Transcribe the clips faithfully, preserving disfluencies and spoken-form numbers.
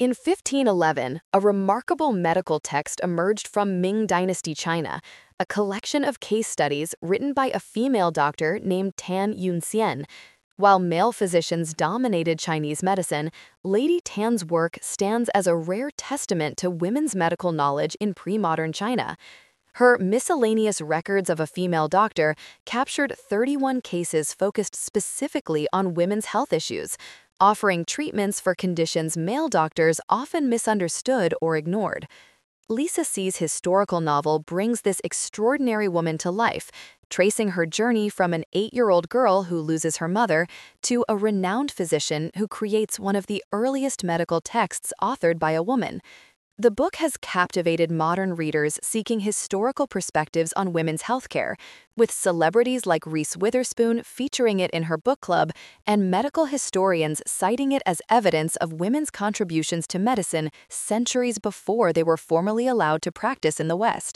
In fifteen eleven, a remarkable medical text emerged from Ming Dynasty China, a collection of case studies written by a female doctor named Tan Yunxian. While male physicians dominated Chinese medicine, Lady Tan's work stands as a rare testament to women's medical knowledge in pre-modern China. Her miscellaneous records of a female doctor captured thirty-one cases focused specifically on women's health issues, offering treatments for conditions male doctors often misunderstood or ignored. Lisa C's historical novel brings this extraordinary woman to life, tracing her journey from an eight-year-old girl who loses her mother to a renowned physician who creates one of the earliest medical texts authored by a woman. The book has captivated modern readers seeking historical perspectives on women's healthcare, with celebrities like Reese Witherspoon featuring it in her book club and medical historians citing it as evidence of women's contributions to medicine centuries before they were formally allowed to practice in the West.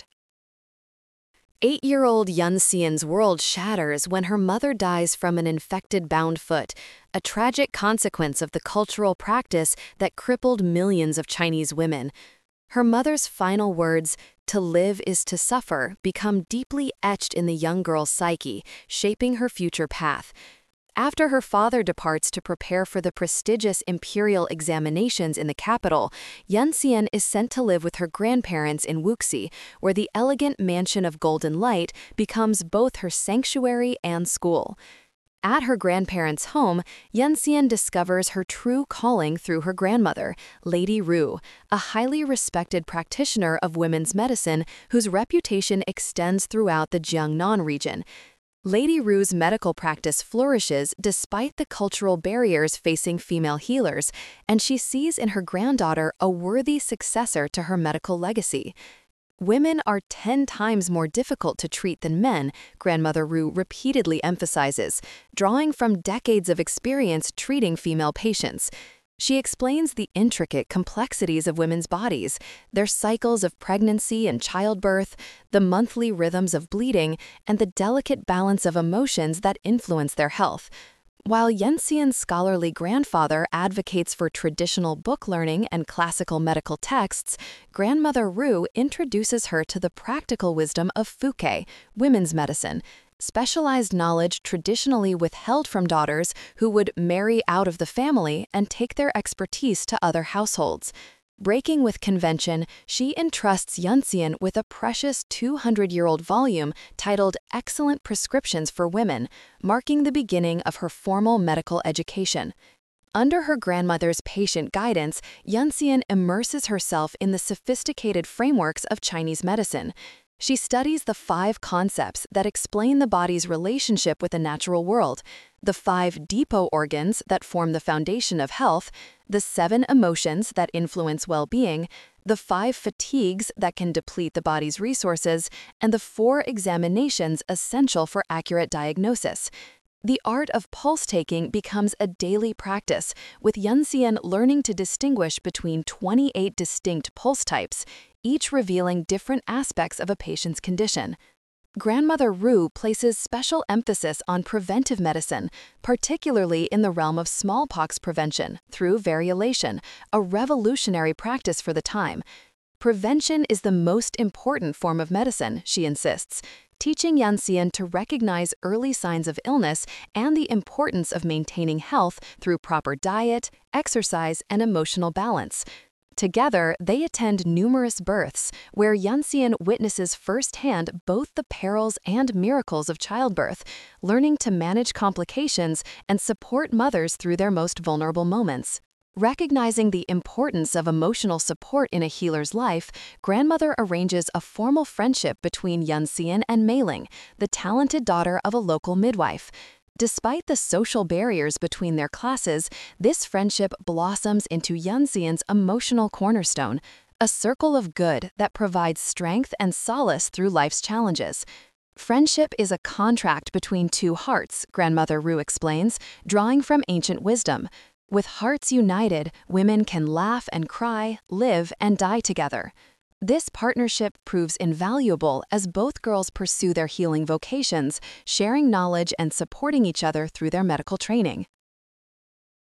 Eight-year-old Yun Xian's world shatters when her mother dies from an infected bound foot, a tragic consequence of the cultural practice that crippled millions of Chinese women. Her mother's final words, "To live is to suffer," become deeply etched in the young girl's psyche, shaping her future path. After her father departs to prepare for the prestigious imperial examinations in the capital, Yun Xian is sent to live with her grandparents in Wuxi, where the elegant mansion of Golden Light becomes both her sanctuary and school. At her grandparents' home, Yun Xian discovers her true calling through her grandmother, Lady Ru, a highly respected practitioner of women's medicine whose reputation extends throughout the Jiangnan region. Lady Ru's medical practice flourishes despite the cultural barriers facing female healers, and she sees in her granddaughter a worthy successor to her medical legacy. Women are ten times more difficult to treat than men, Grandmother Ru repeatedly emphasizes, drawing from decades of experience treating female patients. She explains the intricate complexities of women's bodies, their cycles of pregnancy and childbirth, the monthly rhythms of bleeding, and the delicate balance of emotions that influence their health. While Yun Xian's scholarly grandfather advocates for traditional book learning and classical medical texts, Grandmother Ru introduces her to the practical wisdom of Fuke, women's medicine, specialized knowledge traditionally withheld from daughters who would marry out of the family and take their expertise to other households. Breaking with convention, she entrusts Yun Xian with a precious two hundred year old volume titled Excellent Prescriptions for Women, marking the beginning of her formal medical education. Under her grandmother's patient guidance, Yun Xian immerses herself in the sophisticated frameworks of Chinese medicine. She studies the five concepts that explain the body's relationship with the natural world, the five depot organs that form the foundation of health, the seven emotions that influence well-being, the five fatigues that can deplete the body's resources, and the four examinations essential for accurate diagnosis. The art of pulse-taking becomes a daily practice, with Yun Xian learning to distinguish between twenty-eight distinct pulse types, each revealing different aspects of a patient's condition. Grandmother Ru places special emphasis on preventive medicine, particularly in the realm of smallpox prevention through variolation, a revolutionary practice for the time. Prevention is the most important form of medicine, she insists, teaching Yun Xian to recognize early signs of illness and the importance of maintaining health through proper diet, exercise, and emotional balance. Together, they attend numerous births, where Yun Xian witnesses firsthand both the perils and miracles of childbirth, learning to manage complications and support mothers through their most vulnerable moments. Recognizing the importance of emotional support in a healer's life, Grandmother arranges a formal friendship between Yun Xian and Mei Ling, the talented daughter of a local midwife. Despite the social barriers between their classes, this friendship blossoms into Yun Xian's emotional cornerstone, a circle of good that provides strength and solace through life's challenges. Friendship is a contract between two hearts, Grandmother Ru explains, drawing from ancient wisdom. With hearts united, women can laugh and cry, live and die together. This partnership proves invaluable as both girls pursue their healing vocations, sharing knowledge and supporting each other through their medical training.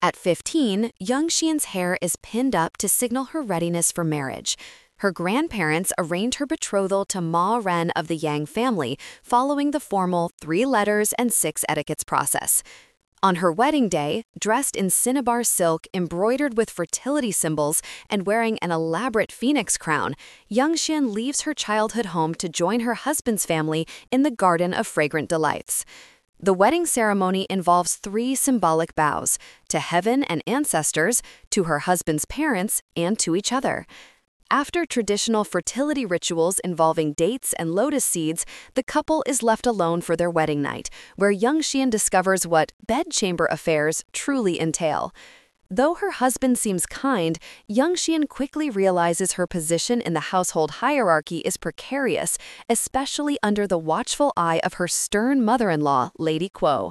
At fifteen, Young Xian's hair is pinned up to signal her readiness for marriage. Her grandparents arranged her betrothal to Ma Ren of the Yang family, following the formal three letters and six etiquettes process. On her wedding day, dressed in cinnabar silk embroidered with fertility symbols and wearing an elaborate phoenix crown, Young Xian leaves her childhood home to join her husband's family in the Garden of Fragrant Delights. The wedding ceremony involves three symbolic vows: to heaven and ancestors, to her husband's parents, and to each other. After traditional fertility rituals involving dates and lotus seeds, the couple is left alone for their wedding night, where Young Xian discovers what bedchamber affairs truly entail. Though her husband seems kind, Young Xian quickly realizes her position in the household hierarchy is precarious, especially under the watchful eye of her stern mother-in-law, Lady Kuo.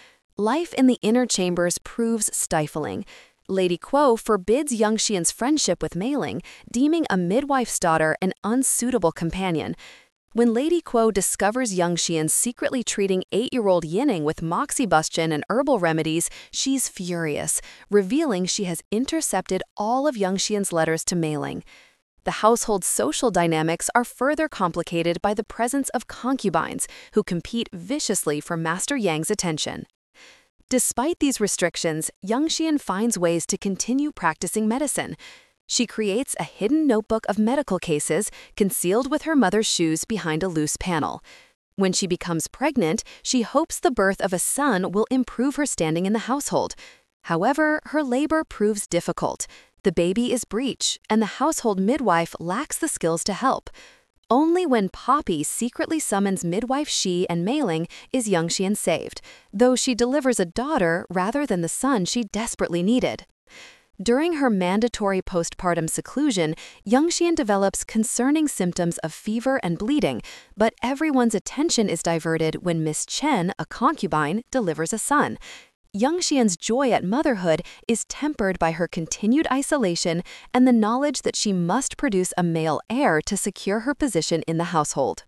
Life in the inner chambers proves stifling. Lady Kuo forbids Young Xian's friendship with Mei Ling, deeming a midwife's daughter an unsuitable companion. When Lady Kuo discovers Young Xian secretly treating eight-year-old Yining with moxibustion and herbal remedies, she's furious, revealing she has intercepted all of Young Xian's letters to Mei Ling. The household's social dynamics are further complicated by the presence of concubines, who compete viciously for Master Yang's attention. Despite these restrictions, Young Xian finds ways to continue practicing medicine. She creates a hidden notebook of medical cases concealed with her mother's shoes behind a loose panel. When she becomes pregnant, she hopes the birth of a son will improve her standing in the household. However, her labor proves difficult. The baby is breech, and the household midwife lacks the skills to help. Only when Poppy secretly summons midwife Shi and Mei Ling is Young Xian saved, though she delivers a daughter rather than the son she desperately needed. During her mandatory postpartum seclusion, Young Xian develops concerning symptoms of fever and bleeding, but everyone's attention is diverted when Miss Chen, a concubine, delivers a son. Young Xian's joy at motherhood is tempered by her continued isolation and the knowledge that she must produce a male heir to secure her position in the household.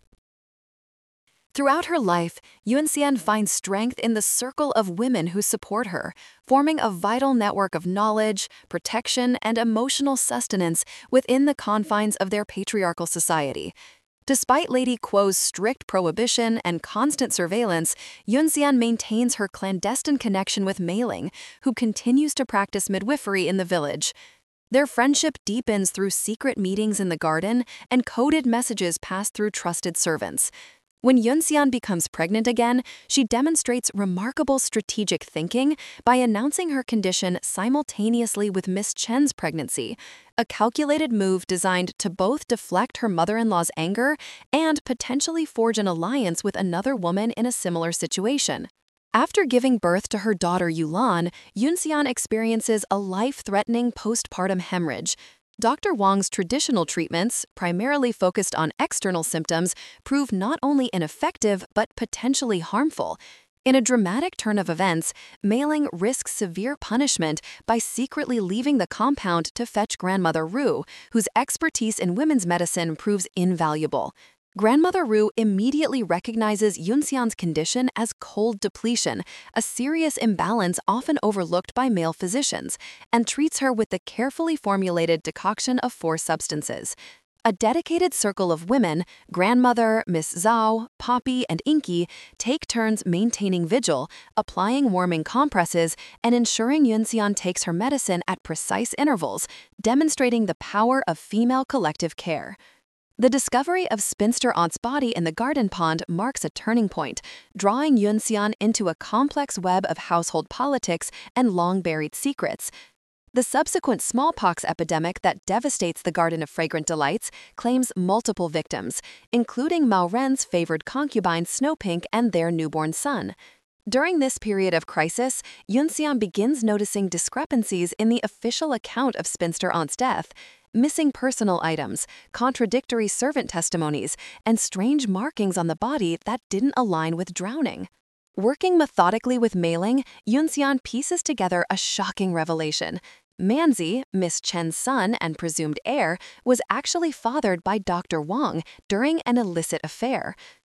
Throughout her life, Yun Xian finds strength in the circle of women who support her, forming a vital network of knowledge, protection, and emotional sustenance within the confines of their patriarchal society. Despite Lady Kuo's strict prohibition and constant surveillance, Yun Xian maintains her clandestine connection with Mei Ling, who continues to practice midwifery in the village. Their friendship deepens through secret meetings in the garden and coded messages passed through trusted servants. When Yun Xian becomes pregnant again, she demonstrates remarkable strategic thinking by announcing her condition simultaneously with Miss Chen's pregnancy, a calculated move designed to both deflect her mother-in-law's anger and potentially forge an alliance with another woman in a similar situation. After giving birth to her daughter Yulan, Yun Xian experiences a life-threatening postpartum hemorrhage. Doctor Wang's traditional treatments, primarily focused on external symptoms, prove not only ineffective but potentially harmful. In a dramatic turn of events, Mei Ling risks severe punishment by secretly leaving the compound to fetch Grandmother Ru, whose expertise in women's medicine proves invaluable. Grandmother Ru immediately recognizes Yun Xian's condition as cold depletion, a serious imbalance often overlooked by male physicians, and treats her with the carefully formulated decoction of four substances. A dedicated circle of women, Grandmother, Miss Zhao, Poppy, and Inky, take turns maintaining vigil, applying warming compresses, and ensuring Yun Xian takes her medicine at precise intervals, demonstrating the power of female collective care. The discovery of Spinster Aunt's body in the garden pond marks a turning point, drawing Yun Xian into a complex web of household politics and long-buried secrets. The subsequent smallpox epidemic that devastates the Garden of Fragrant Delights claims multiple victims, including Mao Ren's favored concubine Snowpink and their newborn son. During this period of crisis, Yun Xian begins noticing discrepancies in the official account of Spinster Aunt's death. Missing personal items, contradictory servant testimonies, and strange markings on the body that didn't align with drowning. Working methodically with Mei Ling, Yun Xian pieces together a shocking revelation. Manzi, Miss Chen's son and presumed heir, was actually fathered by Doctor Wang during an illicit affair.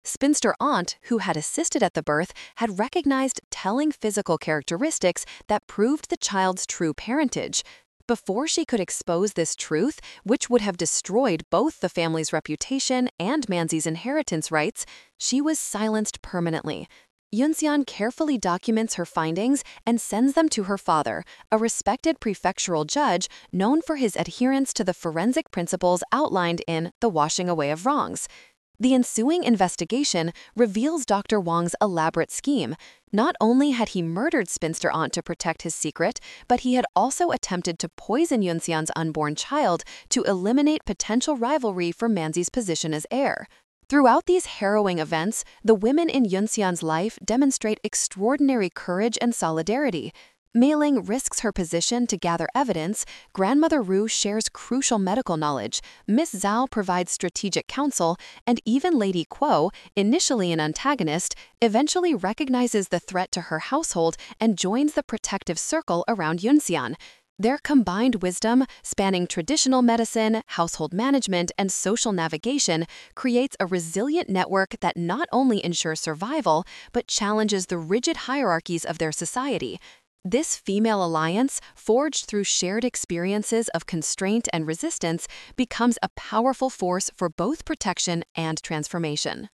Spinster aunt, who had assisted at the birth, had recognized telling physical characteristics that proved the child's true parentage. Before she could expose this truth, which would have destroyed both the family's reputation and Manzi's inheritance rights, she was silenced permanently. Yunxian carefully documents her findings and sends them to her father, a respected prefectural judge known for his adherence to the forensic principles outlined in The Washing Away of Wrongs. The ensuing investigation reveals Doctor Wang's elaborate scheme. Not only had he murdered Spinster aunt to protect his secret, but he had also attempted to poison Yunxian's unborn child to eliminate potential rivalry for Manzi's position as heir. Throughout these harrowing events, the women in Yunxian's life demonstrate extraordinary courage and solidarity. Mei Ling risks her position to gather evidence, Grandmother Ru shares crucial medical knowledge, Miss Zhao provides strategic counsel, and even Lady Kuo, initially an antagonist, eventually recognizes the threat to her household and joins the protective circle around Yunxian. Their combined wisdom, spanning traditional medicine, household management, and social navigation, creates a resilient network that not only ensures survival, but challenges the rigid hierarchies of their society. This female alliance, forged through shared experiences of constraint and resistance, becomes a powerful force for both protection and transformation.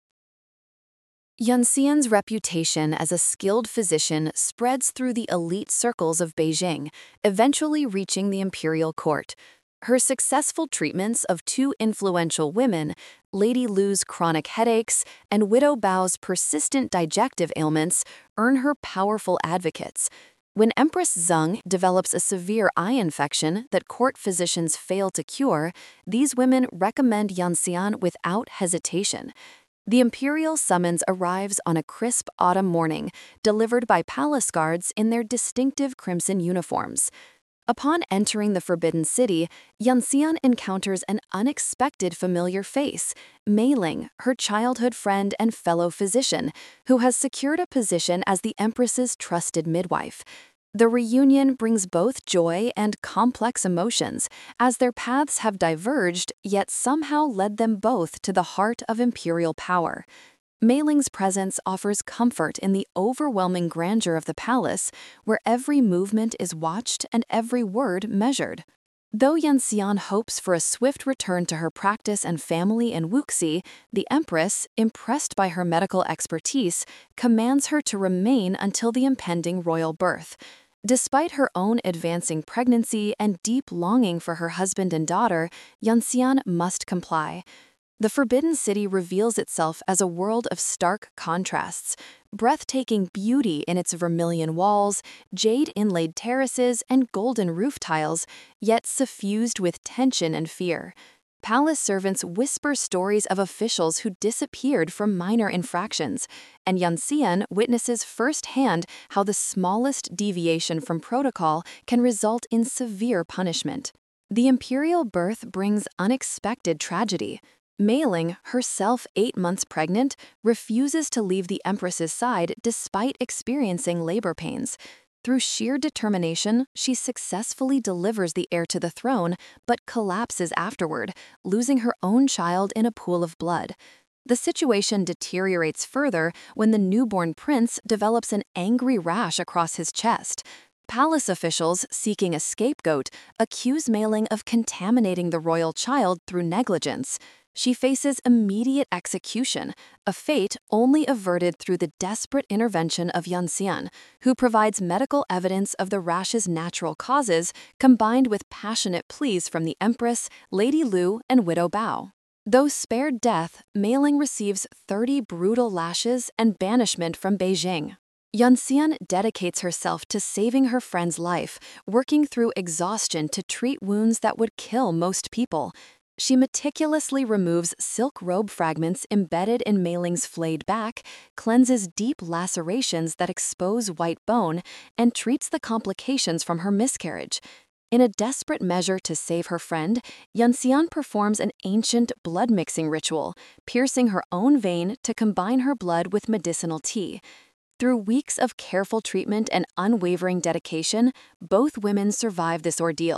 Yunxian's reputation as a skilled physician spreads through the elite circles of Beijing, eventually reaching the imperial court. Her successful treatments of two influential women, Lady Lu's chronic headaches and Widow Bao's persistent digestive ailments, earn her powerful advocates. When Empress Zeng develops a severe eye infection that court physicians fail to cure, these women recommend Yunxian without hesitation. The imperial summons arrives on a crisp autumn morning, delivered by palace guards in their distinctive crimson uniforms. Upon entering the Forbidden City, Yunxian encounters an unexpected familiar face, Mei Ling, her childhood friend and fellow physician, who has secured a position as the Empress's trusted midwife. The reunion brings both joy and complex emotions, as their paths have diverged, yet somehow led them both to the heart of imperial power. Mei Ling's presence offers comfort in the overwhelming grandeur of the palace, where every movement is watched and every word measured. Though Yunxian hopes for a swift return to her practice and family in Wuxi, the Empress, impressed by her medical expertise, commands her to remain until the impending royal birth. Despite her own advancing pregnancy and deep longing for her husband and daughter, Yunxian must comply. The Forbidden City reveals itself as a world of stark contrasts, breathtaking beauty in its vermilion walls, jade-inlaid terraces, and golden roof tiles, yet suffused with tension and fear. Palace servants whisper stories of officials who disappeared for minor infractions, and Yunxian witnesses firsthand how the smallest deviation from protocol can result in severe punishment. The imperial birth brings unexpected tragedy. Mei Ling, herself eight months pregnant, refuses to leave the Empress's side despite experiencing labor pains. Through sheer determination, she successfully delivers the heir to the throne, but collapses afterward, losing her own child in a pool of blood. The situation deteriorates further when the newborn prince develops an angry rash across his chest. Palace officials, seeking a scapegoat, accuse Mei Ling of contaminating the royal child through negligence. She faces immediate execution, a fate only averted through the desperate intervention of Yunxian, who provides medical evidence of the rash's natural causes, combined with passionate pleas from the Empress, Lady Lu, and Widow Bao. Though spared death, Mei Ling receives thirty brutal lashes and banishment from Beijing. Yunxian dedicates herself to saving her friend's life, working through exhaustion to treat wounds that would kill most people. She meticulously removes silk robe fragments embedded in Mei Ling's flayed back, cleanses deep lacerations that expose white bone, and treats the complications from her miscarriage. In a desperate measure to save her friend, Yunxian performs an ancient blood-mixing ritual, piercing her own vein to combine her blood with medicinal tea. Through weeks of careful treatment and unwavering dedication, both women survive this ordeal.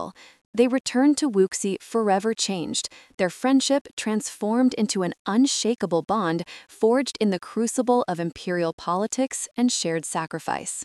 They returned to Wuxi forever changed, their friendship transformed into an unshakable bond forged in the crucible of imperial politics and shared sacrifice.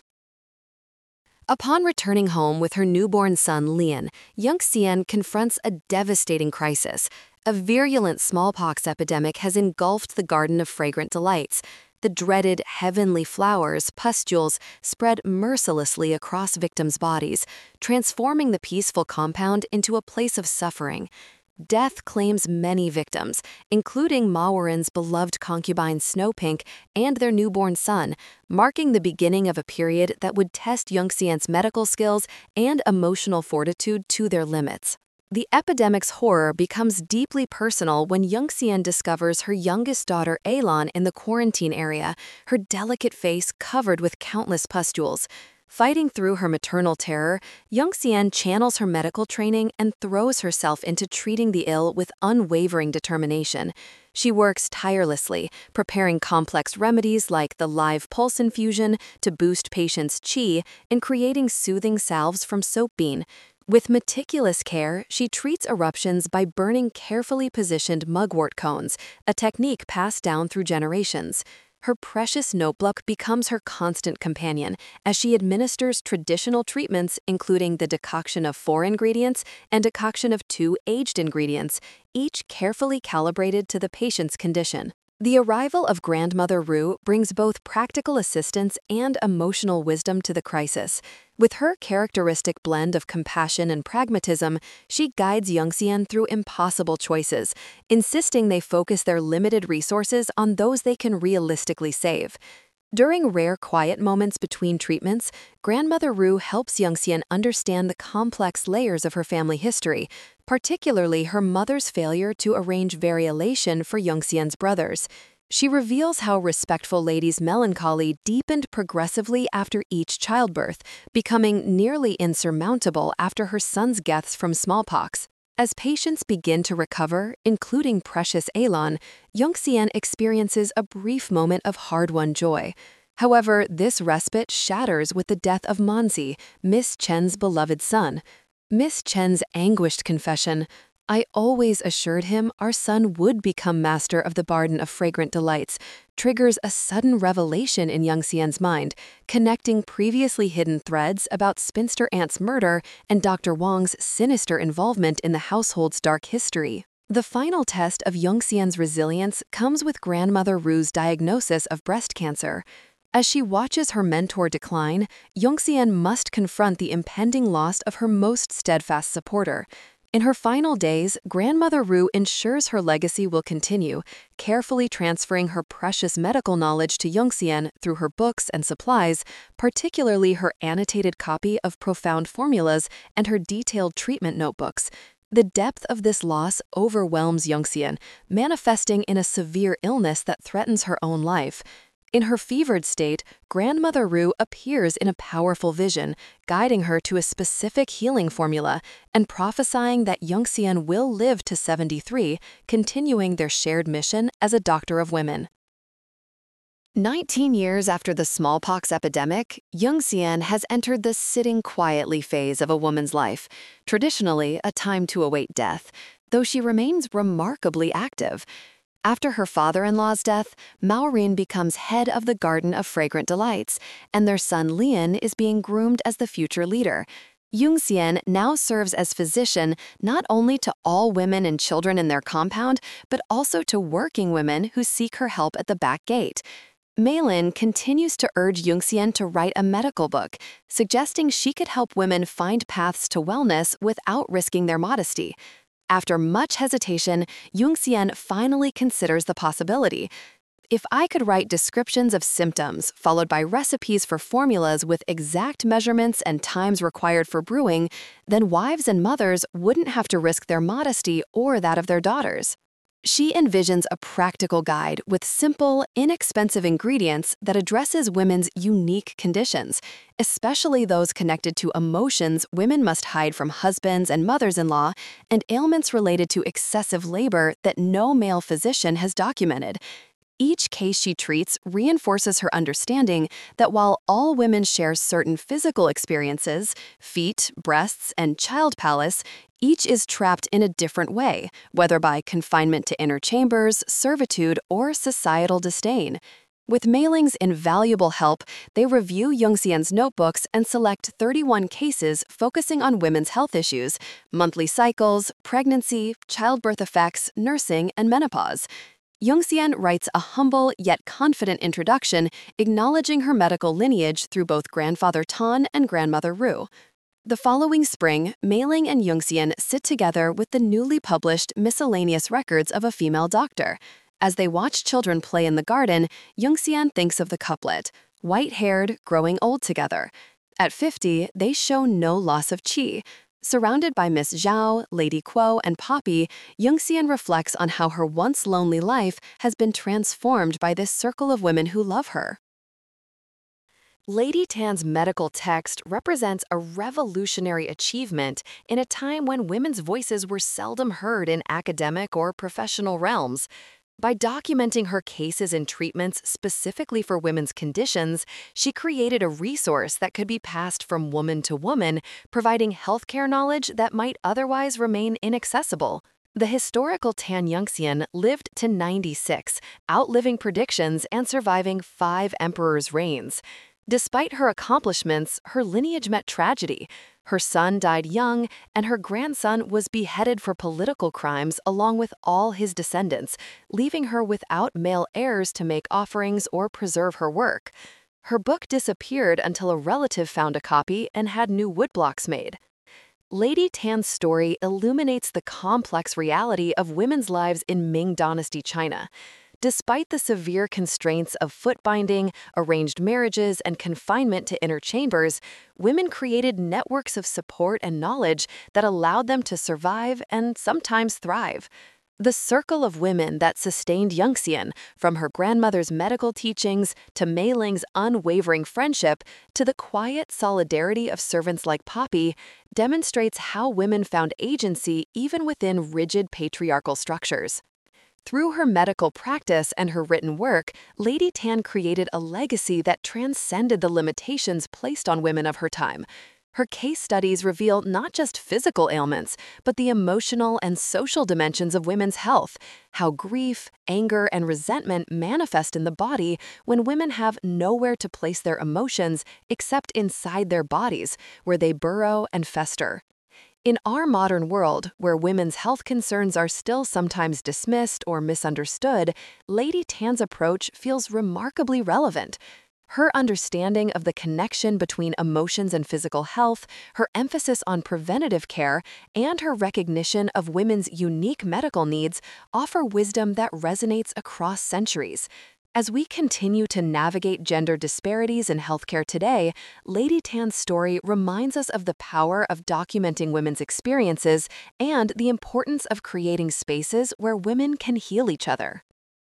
Upon returning home with her newborn son Lian, Yunxian confronts a devastating crisis. A virulent smallpox epidemic has engulfed the Garden of Fragrant Delights. The dreaded heavenly flowers, pustules, spread mercilessly across victims' bodies, transforming the peaceful compound into a place of suffering. Death claims many victims, including Ma Wuren's beloved concubine Snowpink and their newborn son, marking the beginning of a period that would test Yunxian's medical skills and emotional fortitude to their limits. The epidemic's horror becomes deeply personal when Yunxian discovers her youngest daughter Elan in the quarantine area, her delicate face covered with countless pustules. Fighting through her maternal terror, Yunxian channels her medical training and throws herself into treating the ill with unwavering determination. She works tirelessly, preparing complex remedies like the live pulse infusion to boost patients' qi and creating soothing salves from soap bean. With meticulous care, she treats eruptions by burning carefully positioned mugwort cones, a technique passed down through generations. Her precious notebook becomes her constant companion as she administers traditional treatments including the decoction of four ingredients and decoction of two aged ingredients, each carefully calibrated to the patient's condition. The arrival of Grandmother Ru brings both practical assistance and emotional wisdom to the crisis. With her characteristic blend of compassion and pragmatism, she guides Yunxian through impossible choices, insisting they focus their limited resources on those they can realistically save. During rare quiet moments between treatments, Grandmother Ru helps Yunxian understand the complex layers of her family history, particularly her mother's failure to arrange variolation for Yunxian's brothers. She reveals how respectful lady's melancholy deepened progressively after each childbirth, becoming nearly insurmountable after her son's deaths from smallpox. As patients begin to recover, including precious Elan, Yunxian experiences a brief moment of hard-won joy. However, this respite shatters with the death of Manzi, Miss Chen's beloved son. Miss Chen's anguished confession, "I always assured him our son would become master of the Garden of Fragrant Delights," triggers a sudden revelation in Yunxian's mind, connecting previously hidden threads about Spinster Aunt's murder and Doctor Wang's sinister involvement in the household's dark history. The final test of Yunxian's resilience comes with Grandmother Ru's diagnosis of breast cancer. As she watches her mentor decline, Yunxian must confront the impending loss of her most steadfast supporter. In her final days, Grandmother Ru ensures her legacy will continue, carefully transferring her precious medical knowledge to Yunxian through her books and supplies, particularly her annotated copy of Profound Formulas and her detailed treatment notebooks. The depth of this loss overwhelms Yunxian, manifesting in a severe illness that threatens her own life. In her fevered state, Grandmother Ru appears in a powerful vision, guiding her to a specific healing formula and prophesying that Yunxian will live to seventy-three, continuing their shared mission as a doctor of women. Nineteen years after the smallpox epidemic, Yunxian has entered the sitting quietly phase of a woman's life, traditionally a time to await death, though she remains remarkably active. After her father-in-law's death, Ma Wuren becomes head of the Garden of Fragrant Delights, and their son Lian is being groomed as the future leader. Yunxian now serves as physician not only to all women and children in their compound, but also to working women who seek her help at the back gate. Maylin continues to urge Yunxian to write a medical book, suggesting she could help women find paths to wellness without risking their modesty. After much hesitation, Yunxian finally considers the possibility. If I could write descriptions of symptoms, followed by recipes for formulas with exact measurements and times required for brewing, then wives and mothers wouldn't have to risk their modesty or that of their daughters. She envisions a practical guide with simple, inexpensive ingredients that addresses women's unique conditions, especially those connected to emotions women must hide from husbands and mothers-in-law and ailments related to excessive labor that no male physician has documented. Each case she treats reinforces her understanding that while all women share certain physical experiences, feet, breasts, and child palace, Each is trapped in a different way, whether by confinement to inner chambers, servitude, or societal disdain. With Mei Ling's invaluable help, they review Yongxian's notebooks and select thirty-one cases focusing on women's health issues, monthly cycles, pregnancy, childbirth effects, nursing, and menopause. Yongxian writes a humble yet confident introduction acknowledging her medical lineage through both grandfather Tan and grandmother Ru. The following spring, Mei Ling and Yongxian sit together with the newly published Miscellaneous Records of a Female Doctor. As they watch children play in the garden, Yongxian thinks of the couplet, white-haired, growing old together. At fifty, they show no loss of qi. Surrounded by Miss Zhao, Lady Kuo, and Poppy, Yongxian reflects on how her once lonely life has been transformed by this circle of women who love her. Lady Tan's medical text represents a revolutionary achievement in a time when women's voices were seldom heard in academic or professional realms. By documenting her cases and treatments specifically for women's conditions, she created a resource that could be passed from woman to woman, providing healthcare knowledge that might otherwise remain inaccessible. The historical Tan Yongxian lived to ninety-six, outliving predictions and surviving five emperors' reigns. Despite her accomplishments, her lineage met tragedy. Her son died young, and her grandson was beheaded for political crimes along with all his descendants, leaving her without male heirs to make offerings or preserve her work. Her book disappeared until a relative found a copy and had new woodblocks made. Lady Tan's story illuminates the complex reality of women's lives in Ming Dynasty China. Despite the severe constraints of foot binding, arranged marriages, and confinement to inner chambers, women created networks of support and knowledge that allowed them to survive and sometimes thrive. The circle of women that sustained Yongxian, from her grandmother's medical teachings to Mei Ling's unwavering friendship to the quiet solidarity of servants like Poppy, demonstrates how women found agency even within rigid patriarchal structures. Through her medical practice and her written work, Lady Tan created a legacy that transcended the limitations placed on women of her time. Her case studies reveal not just physical ailments, but the emotional and social dimensions of women's health, how grief, anger, and resentment manifest in the body when women have nowhere to place their emotions except inside their bodies, where they burrow and fester. In our modern world, where women's health concerns are still sometimes dismissed or misunderstood, Lady Tan's approach feels remarkably relevant. Her understanding of the connection between emotions and physical health, her emphasis on preventative care, and her recognition of women's unique medical needs offer wisdom that resonates across centuries. As we continue to navigate gender disparities in healthcare today, Lady Tan's story reminds us of the power of documenting women's experiences and the importance of creating spaces where women can heal each other.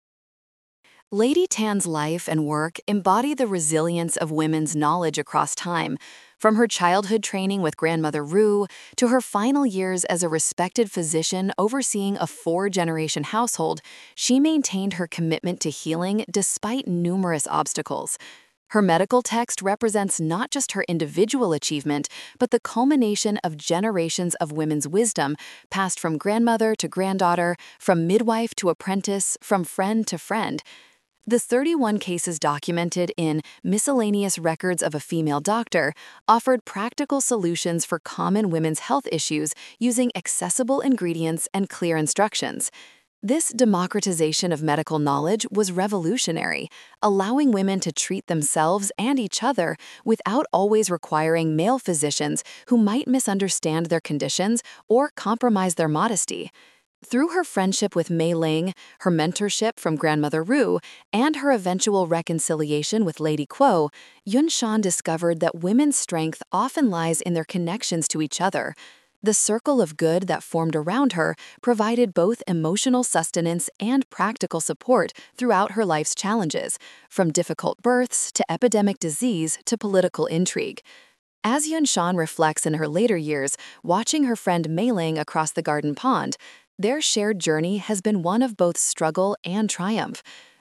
Lady Tan's life and work embody the resilience of women's knowledge across time. From her childhood training with grandmother Ru to her final years as a respected physician overseeing a four-generation household, she maintained her commitment to healing despite numerous obstacles. Her medical text represents not just her individual achievement, but the culmination of generations of women's wisdom, passed from grandmother to granddaughter, from midwife to apprentice, from friend to friend. The thirty-one cases documented in Miscellaneous Records of a Female Doctor offered practical solutions for common women's health issues using accessible ingredients and clear instructions. This democratization of medical knowledge was revolutionary, allowing women to treat themselves and each other without always requiring male physicians who might misunderstand their conditions or compromise their modesty. Through her friendship with Mei Ling, her mentorship from grandmother Ru, and her eventual reconciliation with Lady Kuo, Yun Shan discovered that women's strength often lies in their connections to each other. The circle of good that formed around her provided both emotional sustenance and practical support throughout her life's challenges, from difficult births to epidemic disease to political intrigue. As Yun Shan reflects in her later years, watching her friend Mei Ling across the garden pond, their shared journey has been one of both struggle and triumph.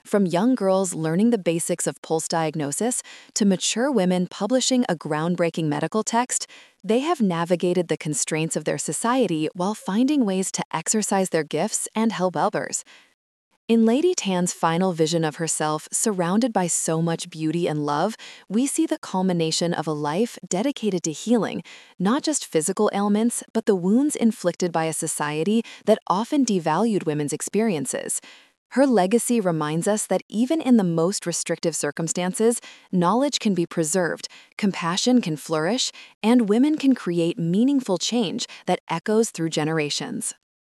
From young girls learning the basics of pulse diagnosis to mature women publishing a groundbreaking medical text, they have navigated the constraints of their society while finding ways to exercise their gifts and help others. In Lady Tan's final vision of herself, surrounded by so much beauty and love, we see the culmination of a life dedicated to healing, not just physical ailments, but the wounds inflicted by a society that often devalued women's experiences. Her legacy reminds us that even in the most restrictive circumstances, knowledge can be preserved, compassion can flourish, and women can create meaningful change that echoes through generations.